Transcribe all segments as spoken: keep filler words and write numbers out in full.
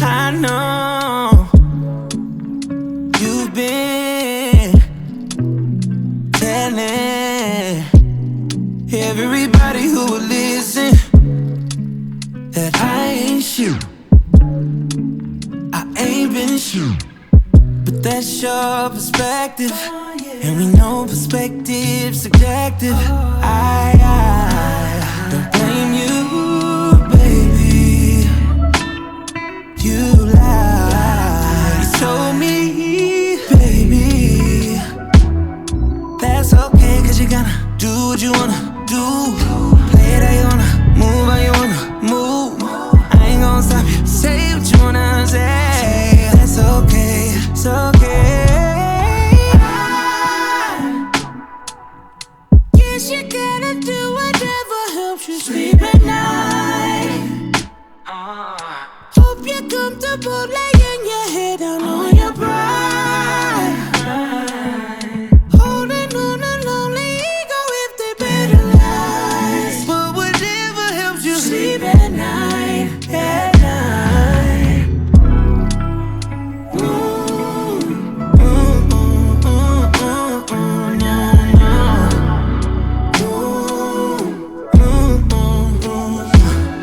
I know you've been telling everybody who will listen that I ain't you, I ain't been you. But that's your perspective, and we know perspective's subjective. I, I don't blame you, baby. You lied, you told me, baby. That's okay, cause you gotta do what you wanna do. Play it how you wanna, move how you wanna move. I ain't gon' stop you, say what you wanna say. That's okay, it's okay. Guess you gotta do whatever helps you sleep at night. Hope you're comfortable laying your head down on your pride. Holding on a lonely ego if they better lies. But whatever helps you sleep at night, at night. Ooh, ooh, ooh, ooh, ooh, ooh, no, no. Ooh, ooh, ooh, ooh.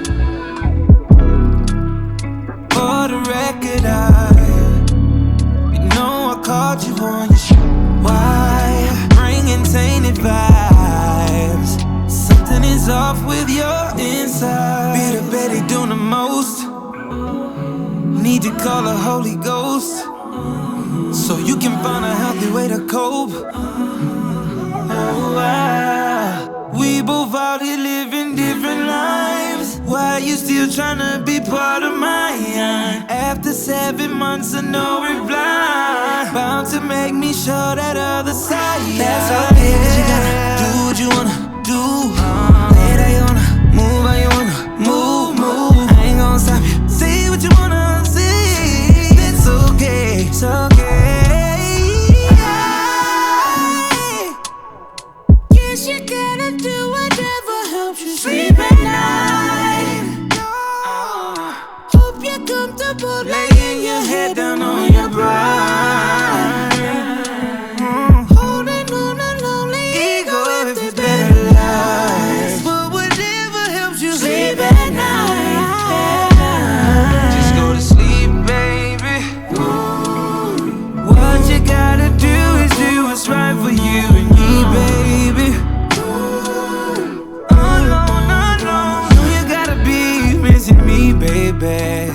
For the record, I, you know I called you on your shit. Why? Bringing tainted vibes. Something is off with your inside. Be the Betty doing the most. Need to call a Holy Ghost so you can find a healthy way to cope. Oh, wow. We both out here living different lives. Why are you still trying to be part of mine? After seven months of no reply, bound to make me show that other side. That's okay, cause you gotta do what you wanna do. Play it how you wanna, move how you wanna move, move. I ain't gon' stop you, say what you wanna say. It's okay, it's okay. Guess you gotta do whatever helps you sleep at night. Hope you're comfortable laying your head down on your bride. Holding on a lonely ego if there's better lies. But whatever helps you sleep at night. Just go to sleep, baby. What you gotta do is do what's right for you and me, baby. Oh, no, no, no. No, you gotta be missing me, baby.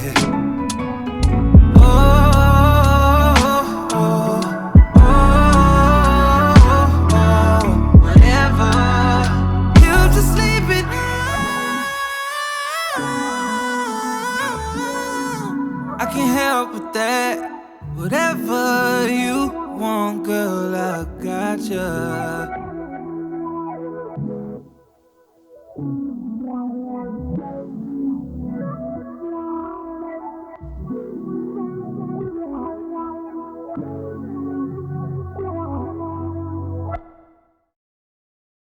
Oh, oh, oh, oh, oh. Whatever helps you sleep at night. I can't help with that. Whatever you want, girl, I got ya.